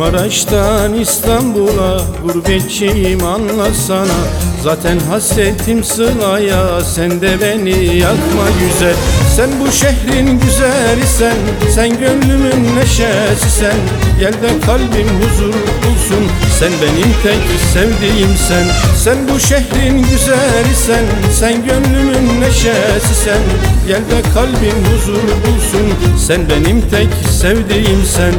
Maraş'tan İstanbul'a gurbetçiyim anlasana. Zaten hasretim sılaya, sen de beni yakma güzel. Sen bu şehrin güzelisen, sen gönlümün neşesisen. Gel de kalbim huzur bulsun, sen benim tek sevdiğimsen. Sen bu şehrin güzelisen, sen gönlümün neşesisen. Gel de kalbim huzur bulsun, sen benim tek sevdiğimsen.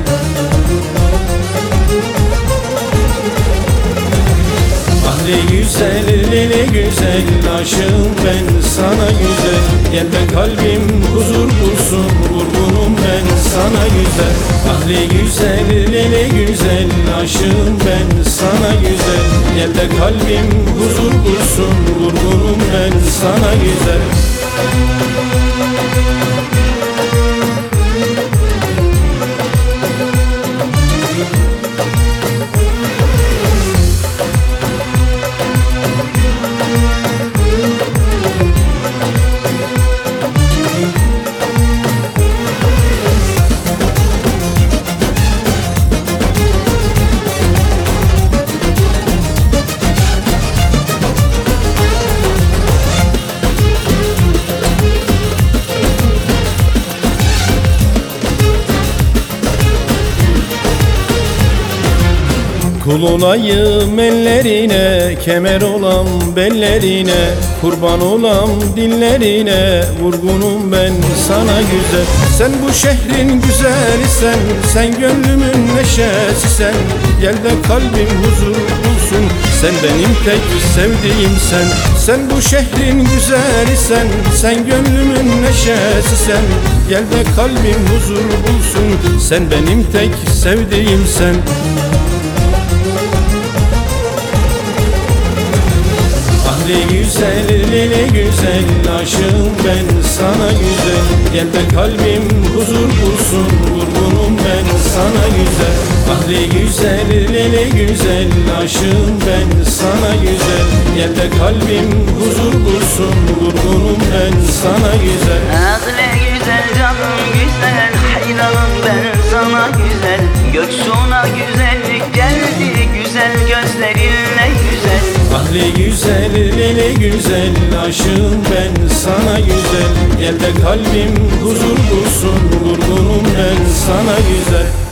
Ahli güzel, lili güzel, aşığım ben sana güzel. Gel de kalbim huzur bulsun, vurgunum ben sana güzel. Ahli güzel, lili güzel, aşığım ben sana güzel. Gel de kalbim huzur bulsun, vurgunum ben sana güzel. Kul olayım ellerine, kemer olam bellerine, kurban olam dillerine, vurgunum ben sana güzel. Sen bu şehrin güzelisen, sen gönlümün neşesisen. Gel de kalbim huzur bulsun, sen benim tek sevdiğimsen. Sen bu şehrin güzelisen, sen gönlümün neşesisen. Gel de kalbim huzur bulsun, sen benim tek sevdiğimsen. Ahli güzel, lili güzel, aşığım ben sana güzel. Gel de kalbim huzur bulsun, vurgunum ben sana güzel. Ahli güzel, lili güzel, aşığım ben sana güzel. Gel de kalbim huzur bulsun, vurgunum ben sana güzel. Ahli güzel, canım güzel, hayranım ben sana güzel. Göksu'na güzellik geldi, güzel gözlerinle güzel. Ahli güzel, lili güzel, aşığım ben sana güzel. Gel de kalbim huzur bulsun, vurgunum ben sana güzel.